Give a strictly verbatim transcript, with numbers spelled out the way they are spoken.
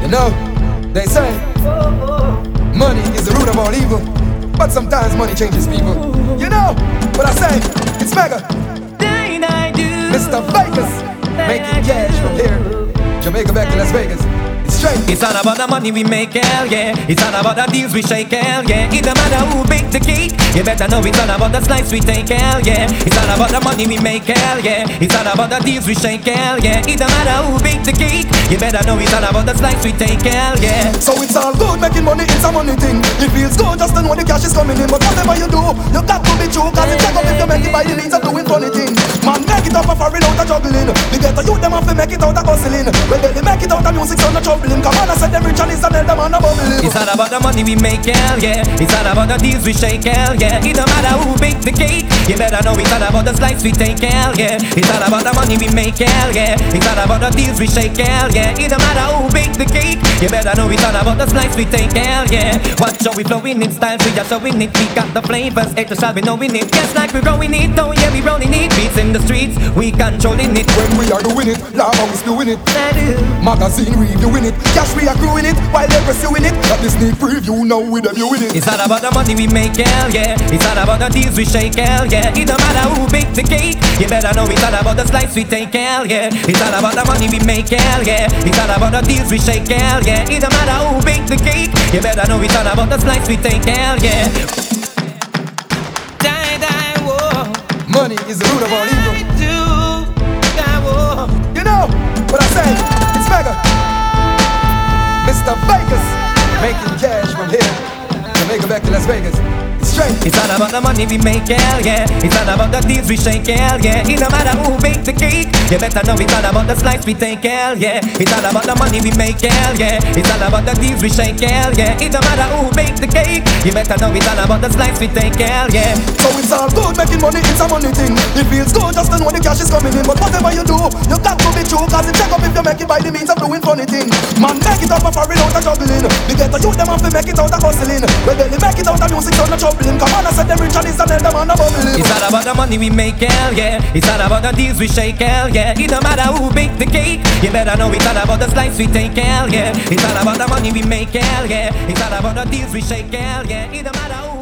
You know, they say money is the root of all evil, but sometimes money changes people. You know, but I say it's mega. Mister Vegas, making cash from here, Jamaica back to Las Vegas. Straight. It's all about the money we make, hell yeah. It's all about the deals we shake, hell yeah. It don't matter who bake the cake, you better know it's all about the slice we take, hell yeah. It's all about the money we make, hell yeah. It's all about the deals we shake, hell yeah. It don't matter who bake the cake, you better know it's all about the slice we take, hell yeah. So it's all good making money, it's a money thing. It feels good just to know the cash is coming in. But whatever you do, you got to be true, cause it's check up if you make it by the means of doing funny things. Man, make it up a foreign out of juggling. The ghetto youth them have to make it out of hustling. Well, they make it out of music, so no troubling. Come on, I said them rich and it's a them man a bubbling. It's all about the money we make, hell yeah. It's all about the deals we shake, hell yeah. It don't matter who bake the cake, you better know it's all about the slice we take, hell yeah. It's all about the money we make, hell yeah. It's all about the deals we shake, hell yeah. It don't matter who bake the cake, you better know it's all about the slice we take, hell yeah. Watch how we flowing in styles, we are showing it. We got the flavors, extra shall be knowing it. Just like we're growing it, oh yeah, we rolling it. Beats in the streets, we controlling it. When we are doing it, Lord always doing it. Magazine reviewing it, cash we accruing it, while they're pursuing it. Got this sneak preview, now we debuting it. It's all about the money we make, hell yeah. It's all about the deals we shake, hell yeah. It don't matter who bake the cake, you better know it's all about the slice we take, hell yeah. It's all about the money we make, hell yeah. It's all about the deals we shake, hell yeah. It don't matter who bake the cake, you better know it's all about the slice we take, hell yeah. Die, die, whoa. Money is the root of all evil. Do, die, whoa. You know, but I say it's mega. Mister Vegas, making cash from here, Jamaica back to Las Vegas. It's straight. It's all about the money we make, hell yeah. It's all about the deals we shake, hell yeah. It don't matter who bake the cake, you better know it's all about the slice we take, hell yeah. It's all about the money we make, hell yeah. It's all about the deals we shake, hell yeah. It don't matter who bake the cake, you better know it's all about the slice we take, hell yeah. So it's all good making money, it's a money thing. It feels good just to know the cash is coming in. But whatever you do, you got to be true, cause it check up if you make it by the means of doing funny things. Man, make it up a foreign out of juggling. The ghetto youth them have to make it out of hustling. Well, they make it out of music, so no troubling. Come on, I said them rich and it's a them man a bubbling. It's all about the money we make, hell yeah. It's all about the deals we shake, hell yeah. It don't matter who bake the cake, you better know it's all about the slice we take, hell yeah. It's all about the money we make, hell yeah. It's all about the deals we shake, hell yeah. It don't matter who